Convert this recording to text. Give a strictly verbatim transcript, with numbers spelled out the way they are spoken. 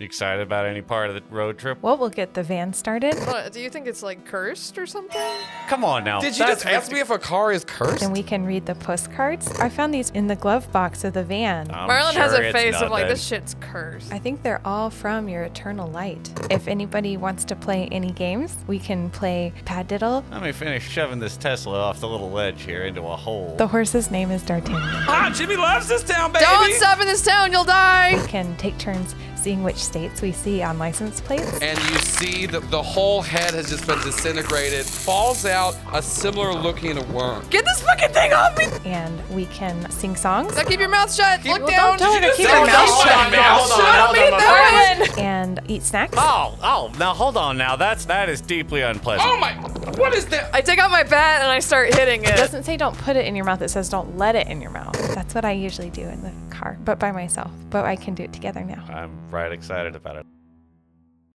You excited about any part of the road trip? Well, we'll get the van started. What, do you think it's like cursed or something? Come on now. Did you That's just ask me if a car is cursed? And we can read the postcards. I found these in the glove box of the van. I'm Marlon has sure a it's face of like, nothing. this shit's cursed. I think they're all from your eternal light. If anybody wants to play any games, we can play Padiddle. Let me finish shoving this Tesla off the little ledge here into a hole. The horse's name is D'Artagnan. Ah, Jimmy loves this town, baby. Don't stop in this town, you'll die! We can take turns seeing which states we see on license plates. And you see that the whole head has just been disintegrated, falls out a similar looking worm. Get this fucking thing off me! And we can sing songs. Now keep your mouth shut. Look Well, down. don't tell her to keep say her mouth mouth shut, shut. mouth shut. I don't mean that. And eat snacks. Oh, oh, now hold on now. That's, that is deeply unpleasant. Oh my, what is that? I take out my bat and I start hitting It it. doesn't say don't put it in your mouth. It says don't let it in your mouth. That's what I usually do in the car, but by myself. But I can do it together now. I'm right excited about it.